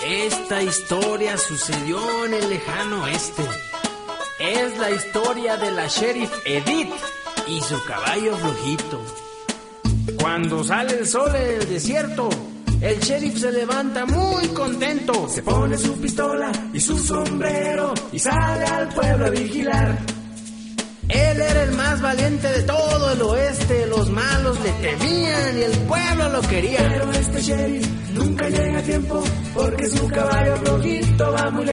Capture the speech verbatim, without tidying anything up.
Esta historia sucedió en el lejano oeste. Es la historia de la sheriff Edith y su caballo flojito. Cuando sale el sol en el desierto, el sheriff se levanta muy contento. Se pone su pistola y su sombrero y sale al pueblo a vigilar. Él era el más valiente de todo el oeste. Los malos le temían y el pueblo lo quería. Pero este sheriff nunca llega a tiempo porque su caballo flojito va muy lejos.